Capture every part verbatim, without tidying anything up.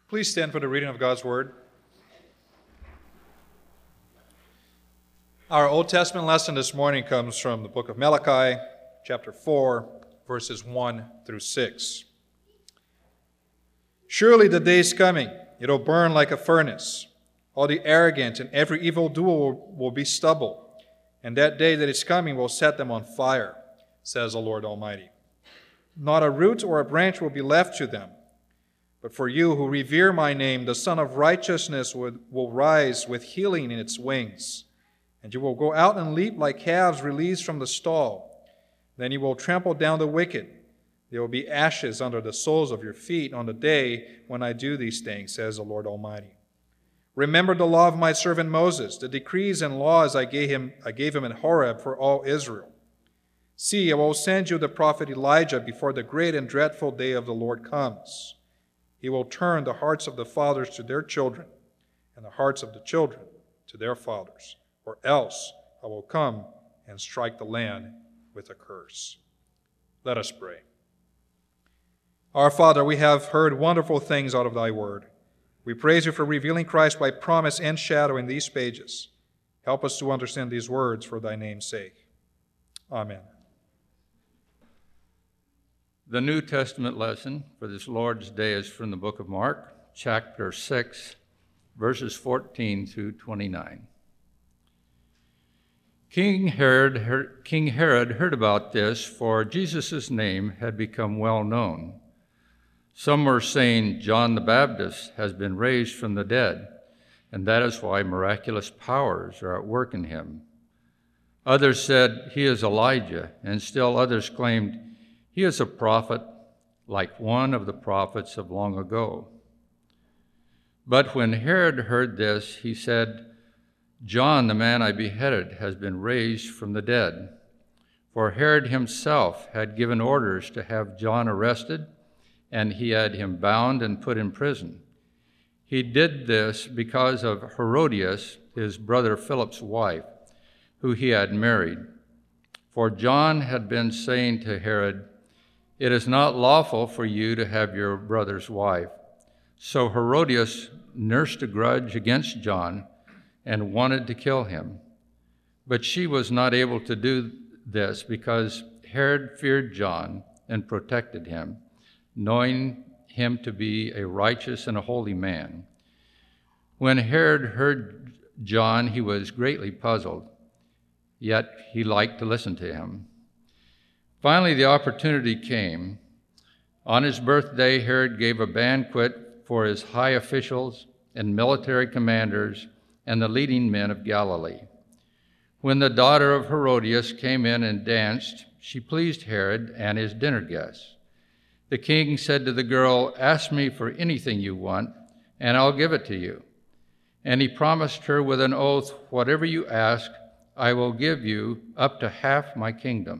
Please stand for the reading of God's Word. Our Old Testament lesson this morning comes from the book of Malachi, chapter four, verses one through six. Surely the day is coming, it will burn like a furnace. All the arrogant and every evildoer will, will be stubble, and that day that is coming will set them on fire, says the Lord Almighty. Not a root or a branch will be left to them. But for you who revere my name, the Son of Righteousness will, will rise with healing in its wings. And you will go out and leap like calves released from the stall. Then you will trample down the wicked. There will be ashes under the soles of your feet on the day when I do these things, says the Lord Almighty. Remember the law of my servant Moses, the decrees and laws I gave him, I gave him in Horeb for all Israel. See, I will send you the prophet Elijah before the great and dreadful day of the Lord comes. He will turn the hearts of the fathers to their children, and the hearts of the children to their fathers, or else I will come and strike the land with a curse. Let us pray. Our Father, we have heard wonderful things out of thy word. We praise you for revealing Christ by promise and shadow in these pages. Help us to understand these words for thy name's sake. Amen. The New Testament lesson for this Lord's Day is from the book of Mark, chapter six, verses fourteen through twenty-nine. King Herod, Her- King Herod heard about this, for Jesus' name had become well known. Some were saying John the Baptist has been raised from the dead, and that is why miraculous powers are at work in him. Others said he is Elijah, and still others claimed he is a prophet like one of the prophets of long ago. But when Herod heard this, he said, John, the man I beheaded, has been raised from the dead. For Herod himself had given orders to have John arrested, and he had him bound and put in prison. He did this because of Herodias, his brother Philip's wife, who he had married. For John had been saying to Herod, it is not lawful for you to have your brother's wife. So Herodias nursed a grudge against John and wanted to kill him. But she was not able to do this because Herod feared John and protected him, knowing him to be a righteous and a holy man. When Herod heard John, he was greatly puzzled, yet he liked to listen to him. Finally, the opportunity came. On his birthday, Herod gave a banquet for his high officials and military commanders and the leading men of Galilee. When the daughter of Herodias came in and danced, she pleased Herod and his dinner guests. The king said to the girl, ask me for anything you want, and I'll give it to you. And he promised her with an oath, whatever you ask, I will give you up to half my kingdom.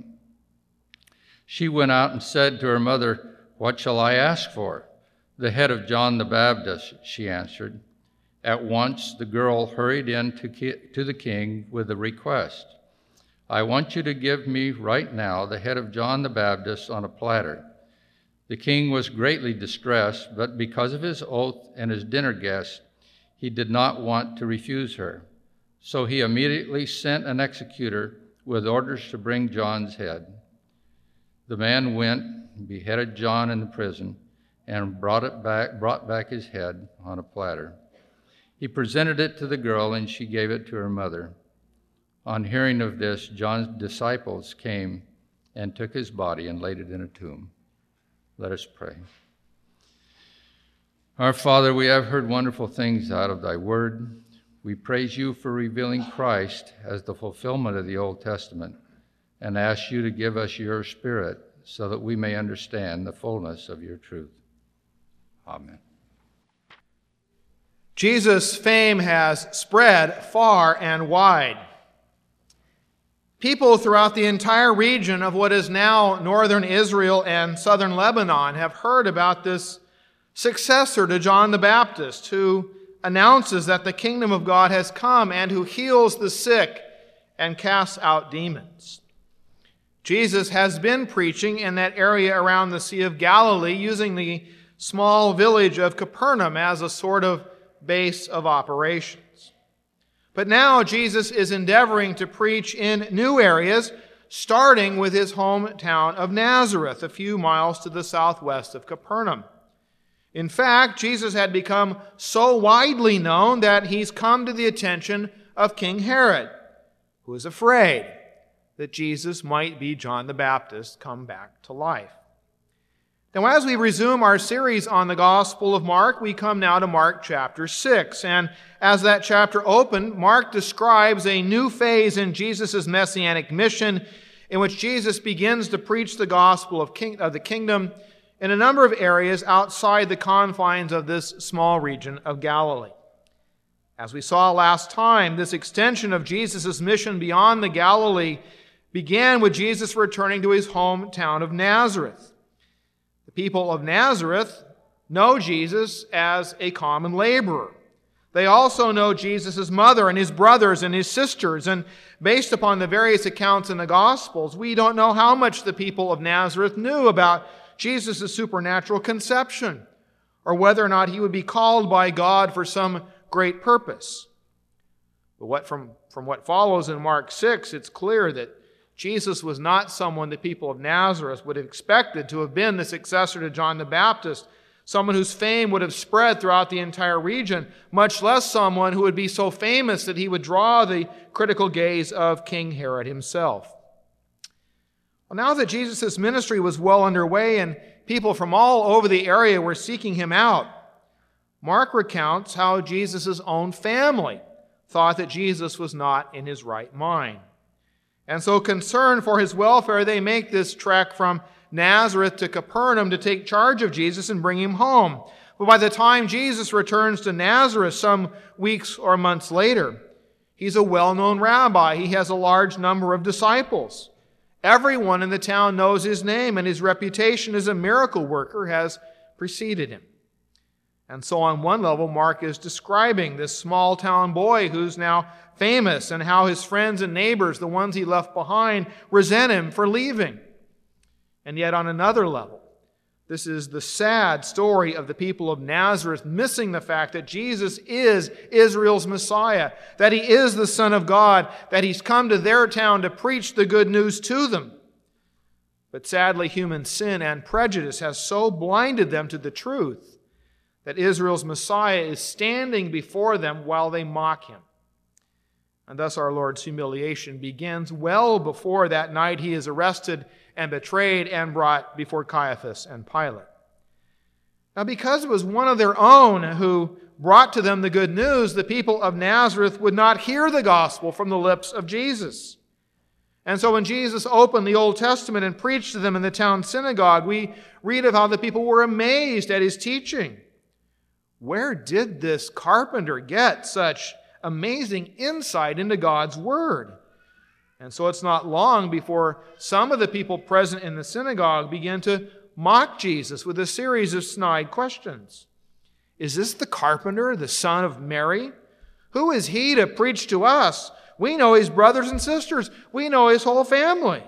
She went out and said to her mother, what shall I ask for? The head of John the Baptist, she answered. At once the girl hurried in to, ki- to the king with the request, I want you to give me right now the head of John the Baptist on a platter. The king was greatly distressed, but because of his oath and his dinner guests, he did not want to refuse her. So he immediately sent an executor with orders to bring John's head. The man went, beheaded John in the prison, and brought it back, brought back his head on a platter. He presented it to the girl, and she gave it to her mother. On hearing of this, John's disciples came and took his body and laid it in a tomb. Let us pray. Our Father, we have heard wonderful things out of thy word. We praise you for revealing Christ as the fulfillment of the Old Testament, and ask you to give us your Spirit so that we may understand the fullness of your truth. Amen. Jesus' fame has spread far and wide. People throughout the entire region of what is now northern Israel and southern Lebanon have heard about this successor to John the Baptist, who announces that the kingdom of God has come and who heals the sick and casts out demons. Jesus has been preaching in that area around the Sea of Galilee using the small village of Capernaum as a sort of base of operations. But now Jesus is endeavoring to preach in new areas, starting with his hometown of Nazareth, a few miles to the southwest of Capernaum. In fact, Jesus had become so widely known that he's come to the attention of King Herod, who is afraid that Jesus might be John the Baptist come back to life. Now, as we resume our series on the Gospel of Mark, we come now to Mark chapter six. And as that chapter opened, Mark describes a new phase in Jesus' messianic mission in which Jesus begins to preach the gospel of, king, of the kingdom in a number of areas outside the confines of this small region of Galilee. As we saw last time, this extension of Jesus' mission beyond the Galilee began with Jesus returning to his hometown of Nazareth. The people of Nazareth know Jesus as a common laborer. They also know Jesus' mother and his brothers and his sisters. And based upon the various accounts in the Gospels, we don't know how much the people of Nazareth knew about Jesus' supernatural conception, or whether or not he would be called by God for some great purpose. But what from, from what follows in Mark six, it's clear that Jesus was not someone the people of Nazareth would have expected to have been the successor to John the Baptist, someone whose fame would have spread throughout the entire region, much less someone who would be so famous that he would draw the critical gaze of King Herod himself. Well, now that Jesus' ministry was well underway and people from all over the area were seeking him out, Mark recounts how Jesus' own family thought that Jesus was not in his right mind. And so, concerned for his welfare, they make this trek from Nazareth to Capernaum to take charge of Jesus and bring him home. But by the time Jesus returns to Nazareth some weeks or months later, he's a well-known rabbi. He has a large number of disciples. Everyone in the town knows his name, and his reputation as a miracle worker has preceded him. And so on one level, Mark is describing this small town boy who's now famous and how his friends and neighbors, the ones he left behind, resent him for leaving. And yet on another level, this is the sad story of the people of Nazareth missing the fact that Jesus is Israel's Messiah, that he is the Son of God, that he's come to their town to preach the good news to them. But sadly, human sin and prejudice has so blinded them to the truth that Israel's Messiah is standing before them while they mock him. And thus our Lord's humiliation begins well before that night he is arrested and betrayed and brought before Caiaphas and Pilate. Now, because it was one of their own who brought to them the good news, the people of Nazareth would not hear the gospel from the lips of Jesus. And so when Jesus opened the Old Testament and preached to them in the town synagogue, we read of how the people were amazed at his teaching. Where did this carpenter get such amazing insight into God's Word? And so it's not long before some of the people present in the synagogue begin to mock Jesus with a series of snide questions. Is this the carpenter, the son of Mary? Who is he to preach to us? We know his brothers and sisters. We know his whole family.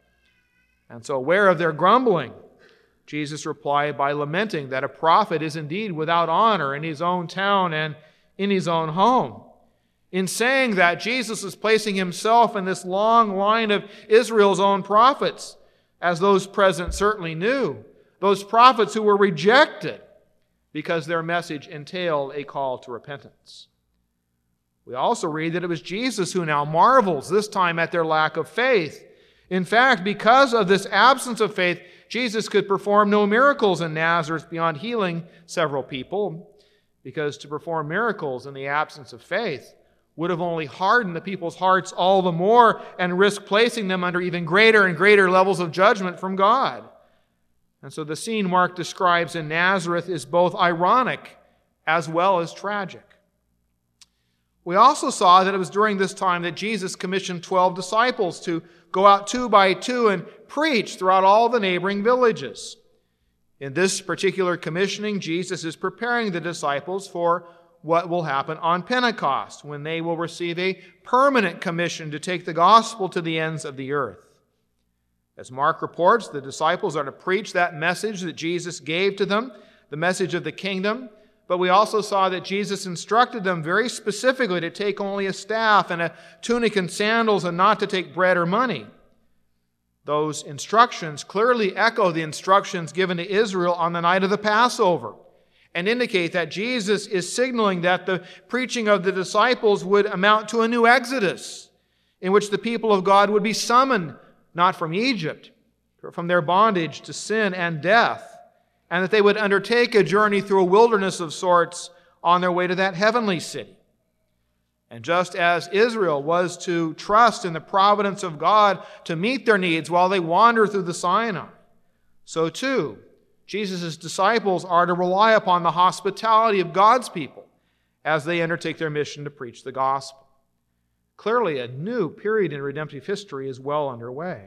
And so, aware of their grumbling, Jesus replied by lamenting that a prophet is indeed without honor in his own town and in his own home. In saying that, Jesus is placing himself in this long line of Israel's own prophets, as those present certainly knew, those prophets who were rejected because their message entailed a call to repentance. We also read that it was Jesus who now marvels, this time at their lack of faith. In fact, because of this absence of faith, Jesus could perform no miracles in Nazareth beyond healing several people, because to perform miracles in the absence of faith would have only hardened the people's hearts all the more and risked placing them under even greater and greater levels of judgment from God. And so the scene Mark describes in Nazareth is both ironic as well as tragic. We also saw that it was during this time that Jesus commissioned twelve disciples to go out two by two and preach throughout all the neighboring villages. In this particular commissioning, Jesus is preparing the disciples for what will happen on Pentecost, when they will receive a permanent commission to take the gospel to the ends of the earth. As Mark reports, the disciples are to preach that message that Jesus gave to them, the message of the kingdom, but we also saw that Jesus instructed them very specifically to take only a staff and a tunic and sandals and not to take bread or money. Those instructions clearly echo the instructions given to Israel on the night of the Passover and indicate that Jesus is signaling that the preaching of the disciples would amount to a new exodus in which the people of God would be summoned not from Egypt, but from their bondage to sin and death, and that they would undertake a journey through a wilderness of sorts on their way to that heavenly city. And just as Israel was to trust in the providence of God to meet their needs while they wander through the Sinai, so too Jesus' disciples are to rely upon the hospitality of God's people as they undertake their mission to preach the gospel. Clearly, a new period in redemptive history is well underway.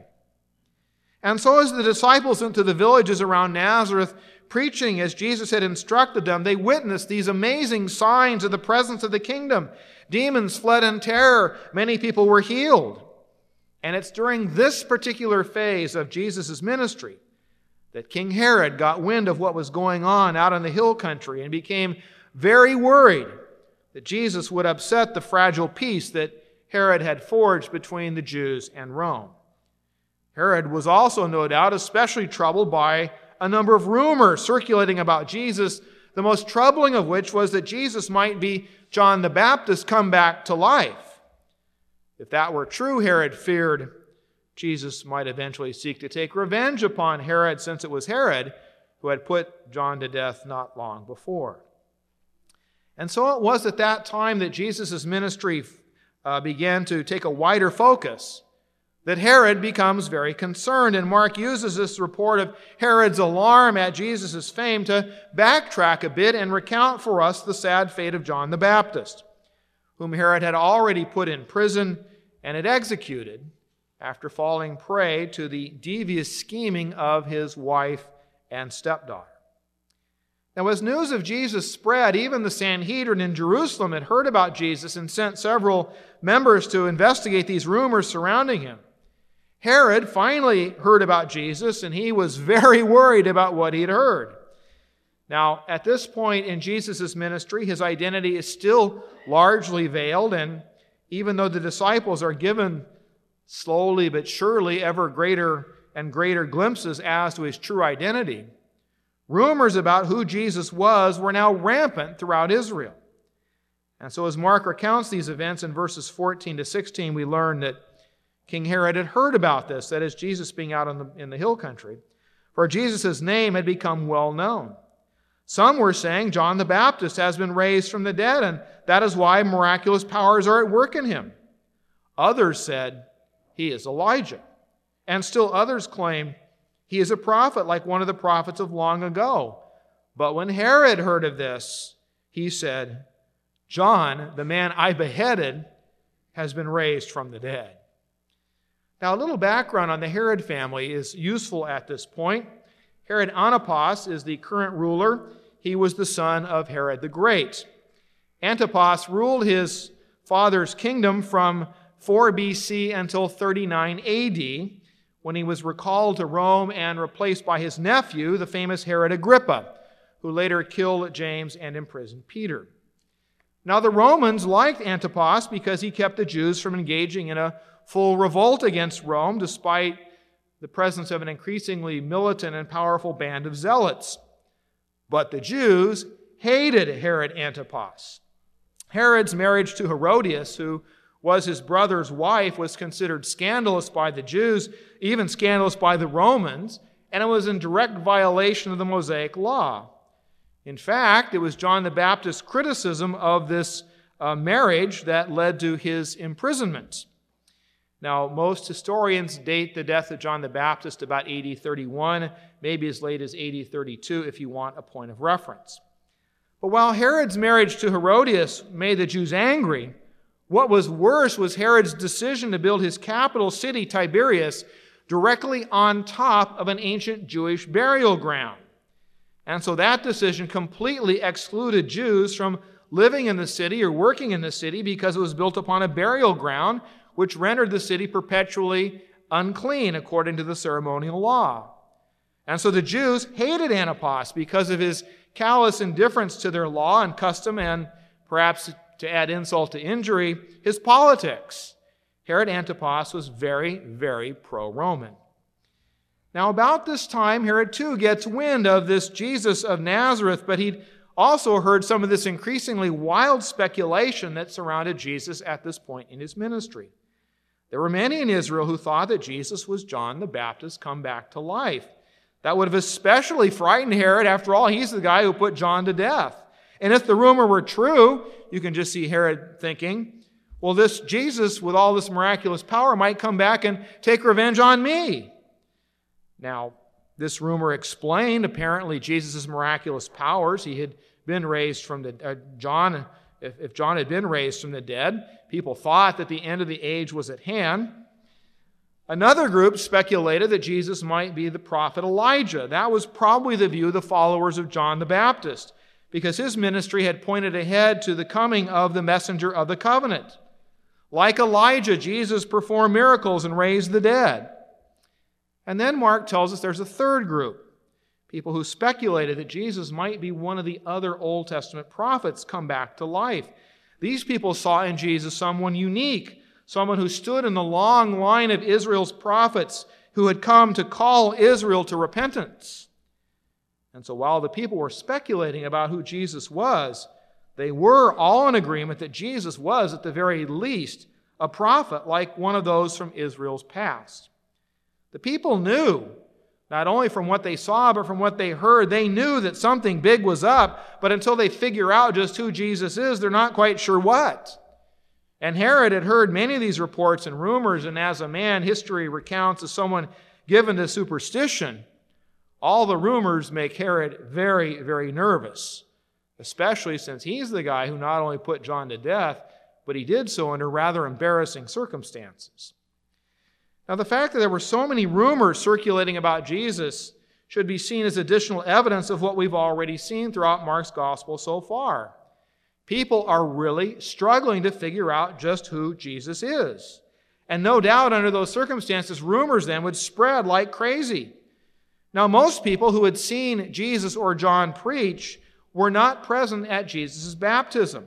And so as the disciples went to the villages around Nazareth, preaching as Jesus had instructed them, they witnessed these amazing signs of the presence of the kingdom. Demons fled in terror. Many people were healed. And it's during this particular phase of Jesus' ministry that King Herod got wind of what was going on out in the hill country and became very worried that Jesus would upset the fragile peace that Herod had forged between the Jews and Rome. Herod was also, no doubt, especially troubled by a number of rumors circulating about Jesus, the most troubling of which was that Jesus might be John the Baptist come back to life. If that were true, Herod feared Jesus might eventually seek to take revenge upon Herod, since it was Herod who had put John to death not long before. And so it was at that time that Jesus' ministry uh, began to take a wider focus, that Herod becomes very concerned. And Mark uses this report of Herod's alarm at Jesus' fame to backtrack a bit and recount for us the sad fate of John the Baptist, whom Herod had already put in prison and had executed after falling prey to the devious scheming of his wife and stepdaughter. Now, as news of Jesus spread, even the Sanhedrin in Jerusalem had heard about Jesus and sent several members to investigate these rumors surrounding him. Herod finally heard about Jesus, and he was very worried about what he'd heard. Now, at this point in Jesus' ministry, his identity is still largely veiled, and even though the disciples are given slowly but surely ever greater and greater glimpses as to his true identity, rumors about who Jesus was were now rampant throughout Israel. And so as Mark recounts these events in verses fourteen to sixteen, we learn that King Herod had heard about this, that is, Jesus being out in the, in the hill country, for Jesus' name had become well known. Some were saying John the Baptist has been raised from the dead, and that is why miraculous powers are at work in him. Others said he is Elijah. And still others claim he is a prophet, like one of the prophets of long ago. But when Herod heard of this, he said, John, the man I beheaded, has been raised from the dead. Now, a little background on the Herod family is useful at this point. Herod Antipas is the current ruler. He was the son of Herod the Great. Antipas ruled his father's kingdom from four B C until thirty-nine A D, when he was recalled to Rome and replaced by his nephew, the famous Herod Agrippa, who later killed James and imprisoned Peter. Now, the Romans liked Antipas because he kept the Jews from engaging in a full revolt against Rome, despite the presence of an increasingly militant and powerful band of zealots. But the Jews hated Herod Antipas. Herod's marriage to Herodias, who was his brother's wife, was considered scandalous by the Jews, even scandalous by the Romans, and it was in direct violation of the Mosaic Law. In fact, it was John the Baptist's criticism of this uh, marriage that led to his imprisonment. Now, most historians date the death of John the Baptist about A D thirty-one, maybe as late as A D thirty-two if you want a point of reference. But while Herod's marriage to Herodias made the Jews angry, what was worse was Herod's decision to build his capital city, Tiberias, directly on top of an ancient Jewish burial ground. And so that decision completely excluded Jews from living in the city or working in the city because it was built upon a burial ground, which rendered the city perpetually unclean according to the ceremonial law. And so the Jews hated Antipas because of his callous indifference to their law and custom, and perhaps to add insult to injury, his politics. Herod Antipas was very, very pro-Roman. Now, about this time, Herod too gets wind of this Jesus of Nazareth, but he'd also heard some of this increasingly wild speculation that surrounded Jesus at this point in his ministry. There were many in Israel who thought that Jesus was John the Baptist come back to life. That would have especially frightened Herod. After all, he's the guy who put John to death. And if the rumor were true, you can just see Herod thinking, well, this Jesus with all this miraculous power might come back and take revenge on me. Now, this rumor explained apparently Jesus' miraculous powers. He had been raised from the uh, John. If, if John had been raised from the dead, people thought that the end of the age was at hand. Another group speculated that Jesus might be the prophet Elijah. That was probably the view of the followers of John the Baptist, because his ministry had pointed ahead to the coming of the messenger of the covenant. Like Elijah, Jesus performed miracles and raised the dead. And then Mark tells us there's a third group, people who speculated that Jesus might be one of the other Old Testament prophets come back to life. These people saw in Jesus someone unique, someone who stood in the long line of Israel's prophets who had come to call Israel to repentance. And so while the people were speculating about who Jesus was, they were all in agreement that Jesus was, at the very least, a prophet like one of those from Israel's past. The people knew, not only from what they saw, but from what they heard, they knew that something big was up, but until they figure out just who Jesus is, they're not quite sure what. And Herod had heard many of these reports and rumors, and as a man, history recounts as someone given to superstition. All the rumors make Herod very, very nervous, especially since he's the guy who not only put John to death, but he did so under rather embarrassing circumstances. Now, the fact that there were so many rumors circulating about Jesus should be seen as additional evidence of what we've already seen throughout Mark's gospel so far. People are really struggling to figure out just who Jesus is. And no doubt under those circumstances, rumors then would spread like crazy. Now, most people who had seen Jesus or John preach were not present at Jesus' baptism.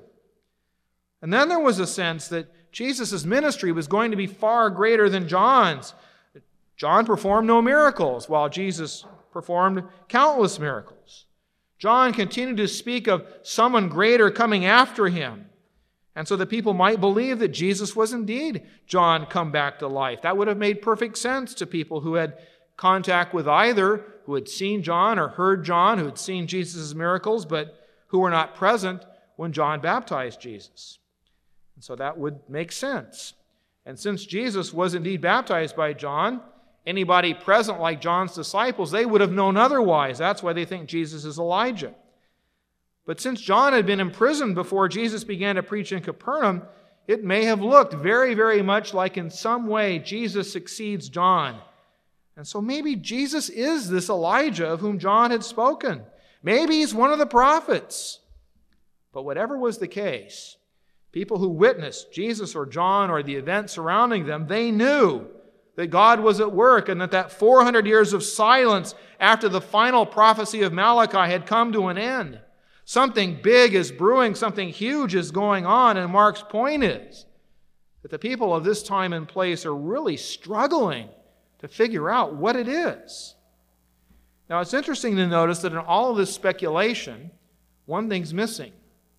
And then there was a sense that Jesus' ministry was going to be far greater than John's. John performed no miracles, while Jesus performed countless miracles. John continued to speak of someone greater coming after him. And so the people might believe that Jesus was indeed John come back to life. That would have made perfect sense to people who had contact with either, who had seen John or heard John, who had seen Jesus' miracles, but who were not present when John baptized Jesus. And so that would make sense. And since Jesus was indeed baptized by John, anybody present like John's disciples, they would have known otherwise. That's why they think Jesus is Elijah. But since John had been imprisoned before Jesus began to preach in Capernaum, it may have looked very, very much like in some way Jesus succeeds John. And so maybe Jesus is this Elijah of whom John had spoken. Maybe he's one of the prophets. But whatever was the case, people who witnessed Jesus or John or the events surrounding them, they knew that God was at work and that that four hundred years of silence after the final prophecy of Malachi had come to an end. Something big is brewing, something huge is going on, and Mark's point is that the people of this time and place are really struggling to figure out what it is. Now, it's interesting to notice that in all of this speculation, one thing's missing.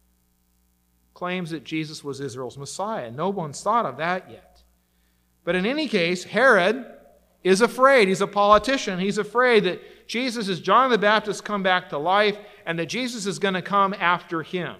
Claims that Jesus was Israel's Messiah. No one's thought of that yet. But in any case, Herod is afraid. He's a politician. He's afraid that Jesus is John the Baptist come back to life and that Jesus is going to come after him.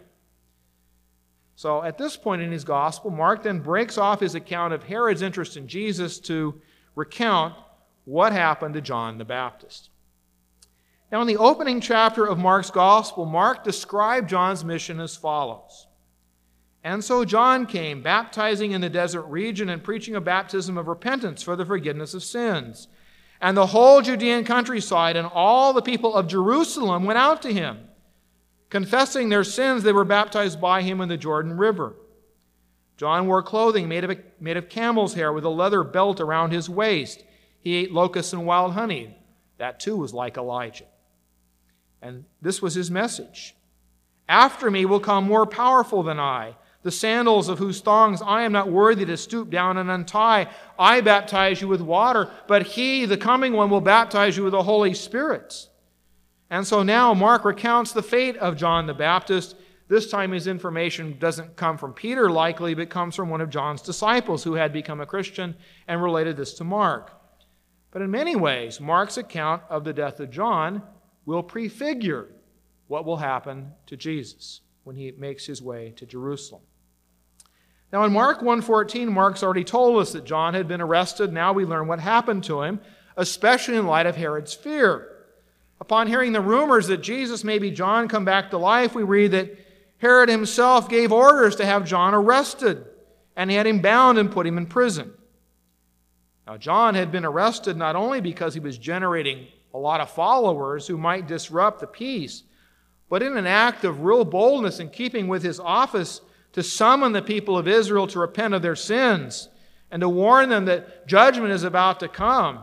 So at this point in his gospel, Mark then breaks off his account of Herod's interest in Jesus to recount what happened to John the Baptist. Now, in the opening chapter of Mark's gospel, Mark described John's mission as follows. And so John came, baptizing in the desert region and preaching a baptism of repentance for the forgiveness of sins. And the whole Judean countryside and all the people of Jerusalem went out to him. Confessing their sins, they were baptized by him in the Jordan River. John wore clothing made of, made of camel's hair with a leather belt around his waist. He ate locusts and wild honey. That too was like Elijah. And this was his message. After me will come more powerful than I, the sandals of whose thongs I am not worthy to stoop down and untie. I baptize you with water, but he, the coming one, will baptize you with the Holy Spirit. And so now Mark recounts the fate of John the Baptist. This time his information doesn't come from Peter likely, but comes from one of John's disciples who had become a Christian and related this to Mark. But in many ways, Mark's account of the death of John will prefigure what will happen to Jesus when he makes his way to Jerusalem. Now in Mark one fourteen, Mark's already told us that John had been arrested. Now we learn what happened to him, especially in light of Herod's fear. Upon hearing the rumors that Jesus may be John come back to life, we read that Herod himself gave orders to have John arrested, and he had him bound and put him in prison. Now John had been arrested not only because he was generating a lot of followers who might disrupt the peace, but in an act of real boldness in keeping with his office to summon the people of Israel to repent of their sins and to warn them that judgment is about to come.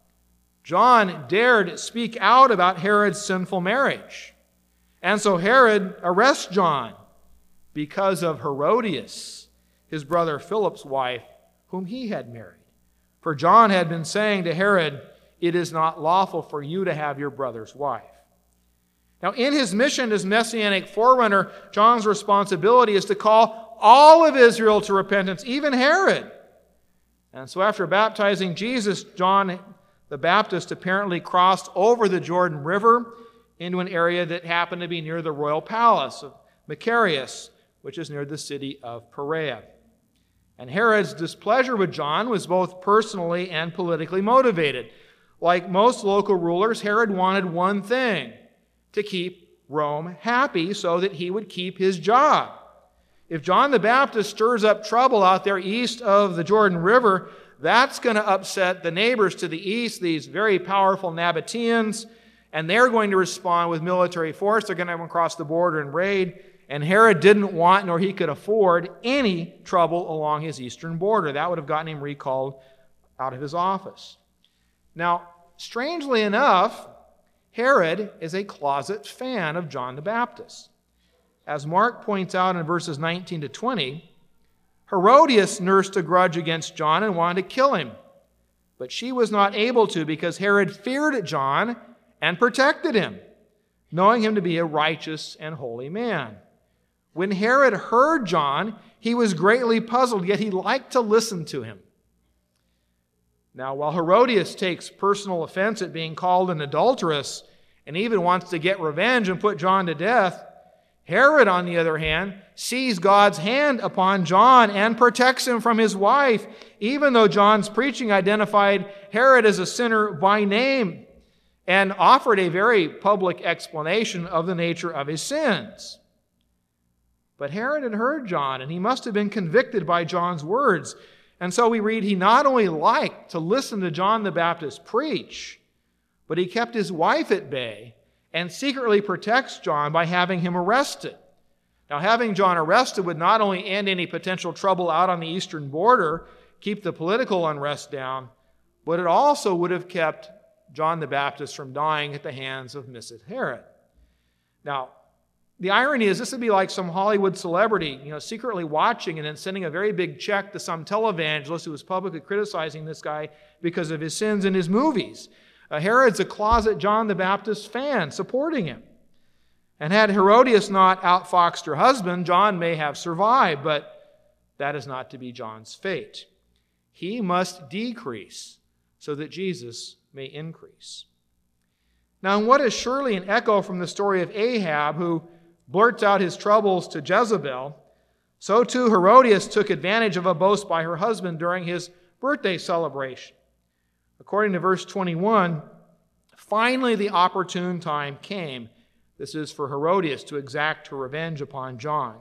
John dared speak out about Herod's sinful marriage. And so Herod arrests John because of Herodias, his brother Philip's wife, whom he had married. For John had been saying to Herod, "It is not lawful for you to have your brother's wife." Now, in his mission as Messianic forerunner, John's responsibility is to call all of Israel to repentance, even Herod. And so after baptizing Jesus, John the Baptist apparently crossed over the Jordan River into an area that happened to be near the royal palace of Macarius, which is near the city of Perea. And Herod's displeasure with John was both personally and politically motivated. Like most local rulers, Herod wanted one thing: to keep Rome happy so that he would keep his job. If John the Baptist stirs up trouble out there east of the Jordan River, that's going to upset the neighbors to the east, these very powerful Nabateans, and they're going to respond with military force. They're going to come across the border and raid. And Herod didn't want, nor he could afford, any trouble along his eastern border. That would have gotten him recalled out of his office. Now, strangely enough, Herod is a closet fan of John the Baptist. As Mark points out in verses nineteen to twenty, Herodias nursed a grudge against John and wanted to kill him. But she was not able to because Herod feared John and protected him, knowing him to be a righteous and holy man. When Herod heard John, he was greatly puzzled, yet he liked to listen to him. Now, while Herodias takes personal offense at being called an adulteress and even wants to get revenge and put John to death, Herod, on the other hand, sees God's hand upon John and protects him from his wife, even though John's preaching identified Herod as a sinner by name and offered a very public explanation of the nature of his sins. But Herod had heard John, and he must have been convicted by John's words. And so we read he not only liked to listen to John the Baptist preach, but he kept his wife at bay and secretly protects John by having him arrested. Now, having John arrested would not only end any potential trouble out on the eastern border, keep the political unrest down, but it also would have kept John the Baptist from dying at the hands of Missus Herod. Now, the irony is this would be like some Hollywood celebrity, you know, secretly watching and then sending a very big check to some televangelist who was publicly criticizing this guy because of his sins in his movies. Uh, Herod's a closet John the Baptist fan supporting him. And had Herodias not outfoxed her husband, John may have survived, but that is not to be John's fate. He must decrease so that Jesus may increase. Now, in what is surely an echo from the story of Ahab, who blurts out his troubles to Jezebel, so too Herodias took advantage of a boast by her husband during his birthday celebration. According to verse twenty-one, finally the opportune time came. This is for Herodias to exact her revenge upon John.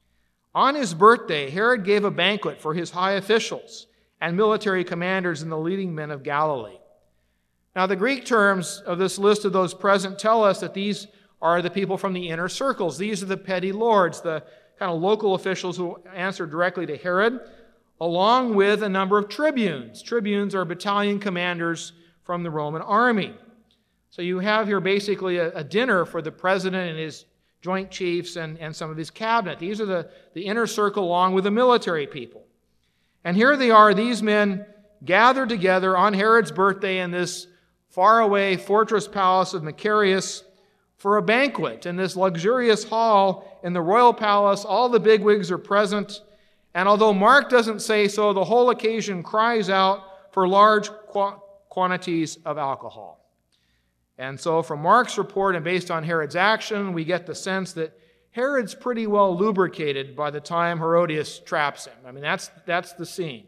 On his birthday, Herod gave a banquet for his high officials and military commanders and the leading men of Galilee. Now, the Greek terms of this list of those present tell us that these are the people from the inner circles. These are the petty lords, the kind of local officials who answer directly to Herod, along with a number of tribunes. Tribunes are battalion commanders from the Roman army. So you have here basically a, a dinner for the president and his joint chiefs and, and some of his cabinet. These are the, the inner circle along with the military people. And here they are, these men gathered together on Herod's birthday in this faraway fortress palace of Macarius for a banquet in this luxurious hall in the royal palace. All the bigwigs are present. And although Mark doesn't say so, the whole occasion cries out for large qu- quantities of alcohol. And so from Mark's report and based on Herod's action, we get the sense that Herod's pretty well lubricated by the time Herodias traps him. I mean, that's, that's the scene.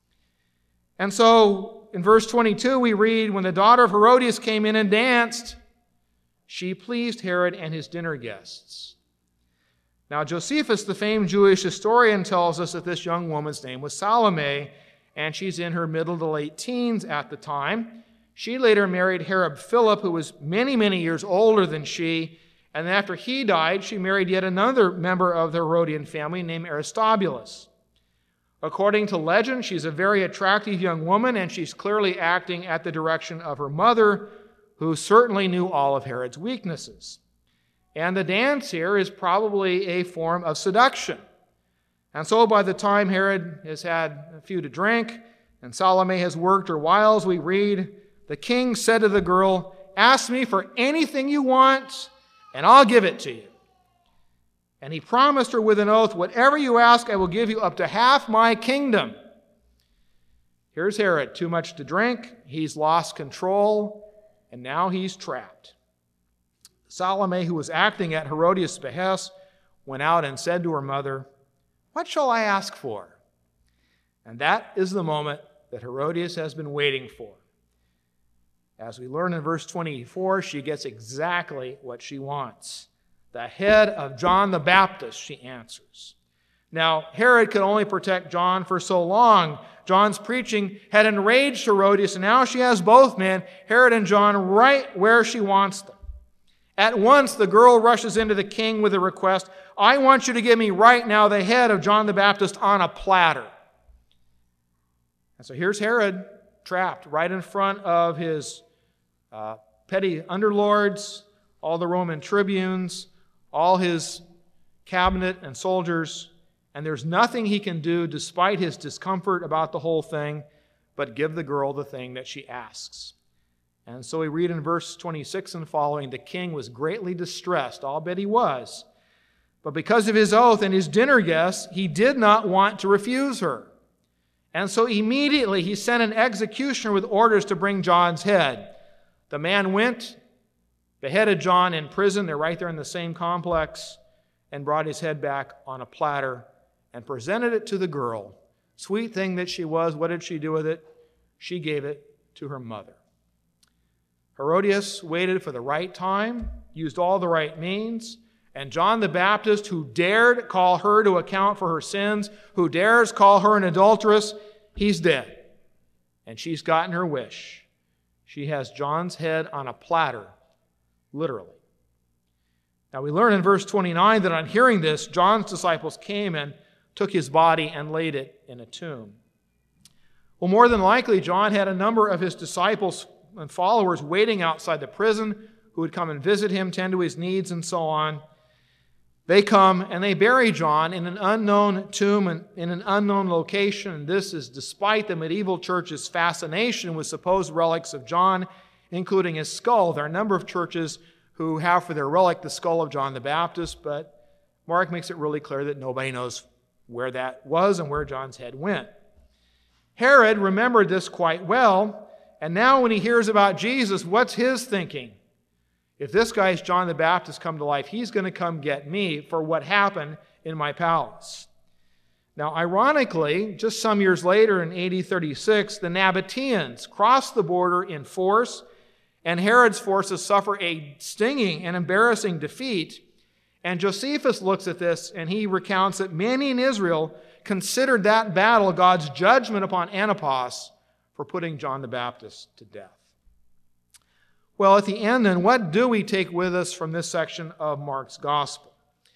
And so in verse twenty-two, we read, when the daughter of Herodias came in and danced, she pleased Herod and his dinner guests. Now, Josephus, the famed Jewish historian, tells us that this young woman's name was Salome, and she's in her middle to late teens at the time. She later married Herod Philip, who was many, many years older than she, and after he died, she married yet another member of the Herodian family named Aristobulus. According to legend, she's a very attractive young woman, and she's clearly acting at the direction of her mother, who certainly knew all of Herod's weaknesses. And the dance here is probably a form of seduction. And so by the time Herod has had a few to drink and Salome has worked her wiles, we read, the king said to the girl, ask me for anything you want, and I'll give it to you. And he promised her with an oath, whatever you ask, I will give you up to half my kingdom. Here's Herod, too much to drink. He's lost control, and now he's trapped. Salome, who was acting at Herodias' behest, went out and said to her mother, what shall I ask for? And that is the moment that Herodias has been waiting for. As we learn in verse twenty-four, she gets exactly what she wants. The head of John the Baptist, she answers. Now, Herod could only protect John for so long. John's preaching had enraged Herodias, and now she has both men, Herod and John, right where she wants them. At once, the girl rushes into the king with a request, I want you to give me right now the head of John the Baptist on a platter. And so here's Herod, trapped right in front of his uh, petty underlords, all the Roman tribunes, all his cabinet and soldiers, and there's nothing he can do despite his discomfort about the whole thing but give the girl the thing that she asks. And so we read in verse twenty-six and following, the king was greatly distressed, I'll bet he was. But because of his oath and his dinner guests, he did not want to refuse her. And so immediately he sent an executioner with orders to bring John's head. The man went, beheaded John in prison, they're right there in the same complex, and brought his head back on a platter and presented it to the girl. Sweet thing that she was, what did she do with it? She gave it to her mother. Herodias waited for the right time, used all the right means, and John the Baptist, who dared call her to account for her sins, who dares call her an adulteress, he's dead. And she's gotten her wish. She has John's head on a platter, literally. Now we learn in verse twenty-nine that on hearing this, John's disciples came and took his body and laid it in a tomb. Well, more than likely, John had a number of his disciples and followers waiting outside the prison who would come and visit him, tend to his needs, and so on. They come and they bury John in an unknown tomb and in an unknown location. And this is despite the medieval church's fascination with supposed relics of John, including his skull. There are a number of churches who have for their relic the skull of John the Baptist, but Mark makes it really clear that nobody knows where that was and where John's head went. Herod remembered this quite well, and now when he hears about Jesus, what's his thinking? If this guy's John the Baptist come to life, he's going to come get me for what happened in my palace. Now, ironically, just some years later in A D thirty-six, the Nabateans crossed the border in force, and Herod's forces suffer a stinging and embarrassing defeat. And Josephus looks at this, and he recounts that many in Israel considered that battle God's judgment upon Antipas for putting John the Baptist to death. Well, at the end, then, what do we take with us from this section of Mark's gospel?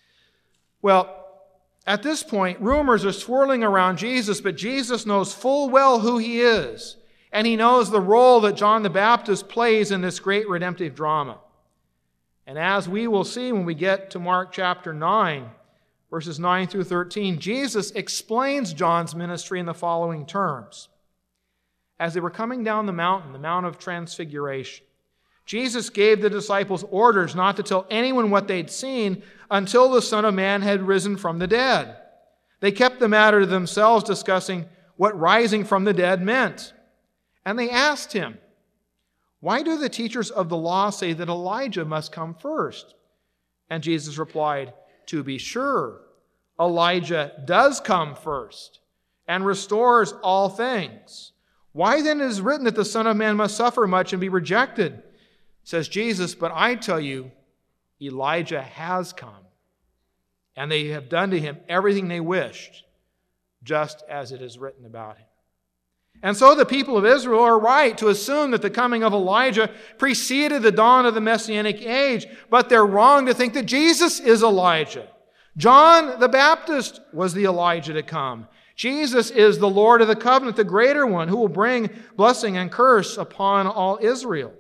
Well, at this point, rumors are swirling around Jesus, but Jesus knows full well who he is. And he knows the role that John the Baptist plays in this great redemptive drama. And as we will see when we get to Mark chapter nine, verses nine through thirteen, Jesus explains John's ministry in the following terms. As they were coming down the mountain, the Mount of Transfiguration, Jesus gave the disciples orders not to tell anyone what they'd seen until the Son of Man had risen from the dead. They kept the matter to themselves, discussing what rising from the dead meant. And they asked him, "Why do the teachers of the law say that Elijah must come first?" And Jesus replied, "To be sure, Elijah does come first and restores all things. Why then is it written that the Son of Man must suffer much and be rejected?" Says Jesus, "But I tell you, Elijah has come, and they have done to him everything they wished, just as it is written about him." And so the people of Israel are right to assume that the coming of Elijah preceded the dawn of the Messianic age, but they're wrong to think that Jesus is Elijah. John the Baptist was the Elijah to come. Jesus is the Lord of the covenant, the greater one, who will bring blessing and curse upon all Israel.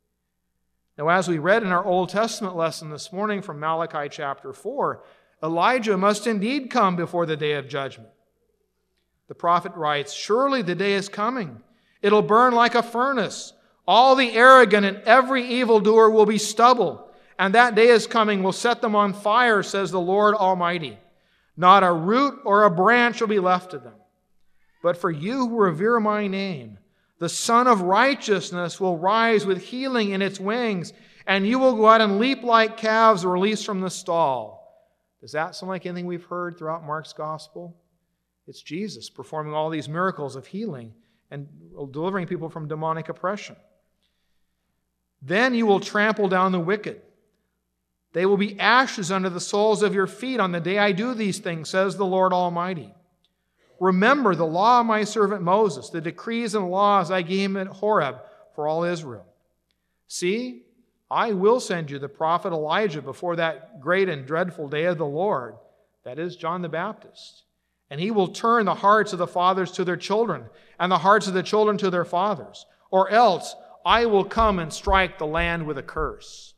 Now, as we read in our Old Testament lesson this morning from Malachi chapter four, Elijah must indeed come before the day of judgment. The prophet writes, "Surely the day is coming. It'll burn like a furnace. All the arrogant and every evildoer will be stubble. And that day is coming, will set them on fire, says the Lord Almighty. Not a root or a branch will be left of them. But for you who revere my name, the Son of Righteousness will rise with healing in its wings, and you will go out and leap like calves released from the stall." Does that sound like anything we've heard throughout Mark's gospel? It's Jesus performing all these miracles of healing and delivering people from demonic oppression. "Then you will trample down the wicked. They will be ashes under the soles of your feet on the day I do these things, says the Lord Almighty. Remember the law of my servant Moses, the decrees and laws I gave him at Horeb for all Israel. See, I will send you the prophet Elijah before that great and dreadful day of the Lord," that is John the Baptist. "And he will turn the hearts of the fathers to their children, and the hearts of the children to their fathers. Or else I will come and strike the land with a curse."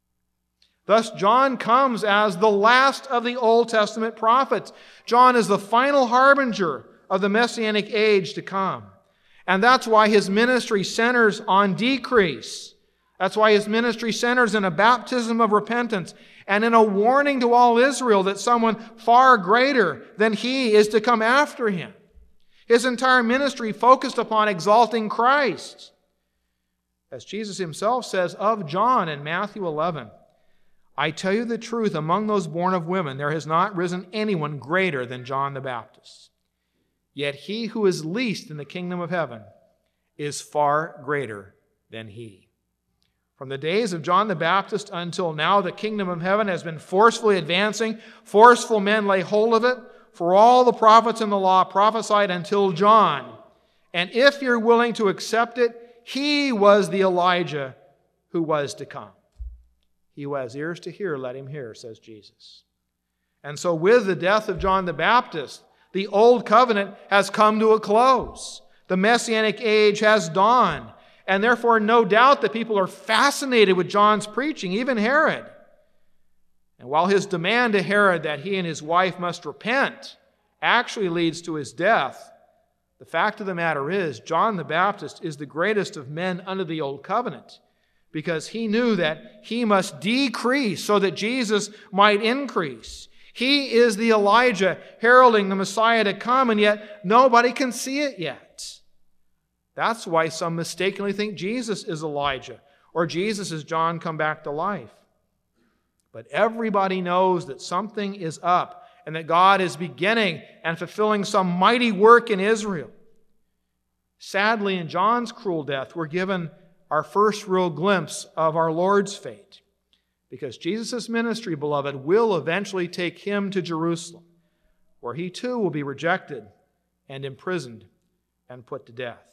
Thus, John comes as the last of the Old Testament prophets. John is the final harbinger of the Messianic age to come. And that's why his ministry centers on decrease. That's why his ministry centers in a baptism of repentance and in a warning to all Israel that someone far greater than he is to come after him. His entire ministry focused upon exalting Christ. As Jesus himself says of John in Matthew eleven, "I tell you the truth, among those born of women, there has not risen anyone greater than John the Baptist. Yet he who is least in the kingdom of heaven is far greater than he." From the days of John the Baptist until now, the kingdom of heaven has been forcefully advancing. Forceful men lay hold of it. For all the prophets in the law prophesied until John. And if you're willing to accept it, he was the Elijah who was to come. He who has ears to hear, let him hear, says Jesus. And so with the death of John the Baptist, the old covenant has come to a close. The Messianic age has dawned. And therefore, no doubt that people are fascinated with John's preaching, even Herod. And while his demand to Herod that he and his wife must repent actually leads to his death, the fact of the matter is, John the Baptist is the greatest of men under the old covenant, because he knew that he must decrease so that Jesus might increase. He is the Elijah heralding the Messiah to come, and yet nobody can see it yet. That's why some mistakenly think Jesus is Elijah, or Jesus is John come back to life. But everybody knows that something is up, and that God is beginning and fulfilling some mighty work in Israel. Sadly, in John's cruel death, we're given our first real glimpse of our Lord's fate. Because Jesus' ministry, beloved, will eventually take him to Jerusalem, where he too will be rejected and imprisoned and put to death.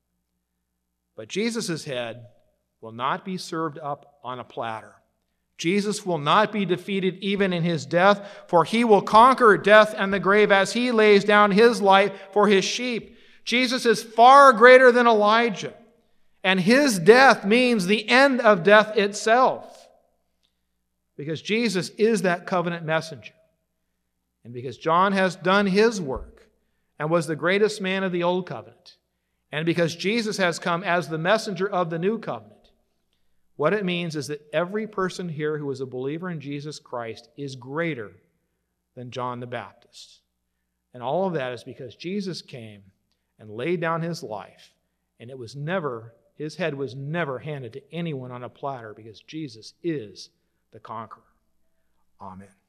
But Jesus' head will not be served up on a platter. Jesus will not be defeated even in his death, for he will conquer death and the grave as he lays down his life for his sheep. Jesus is far greater than Elijah, and his death means the end of death itself, because Jesus is that covenant messenger. And because John has done his work and was the greatest man of the old covenant, and because Jesus has come as the messenger of the new covenant, what it means is that every person here who is a believer in Jesus Christ is greater than John the Baptist. And all of that is because Jesus came and laid down his life, and it was never, his head was never handed to anyone on a platter, because Jesus is the conqueror. Amen.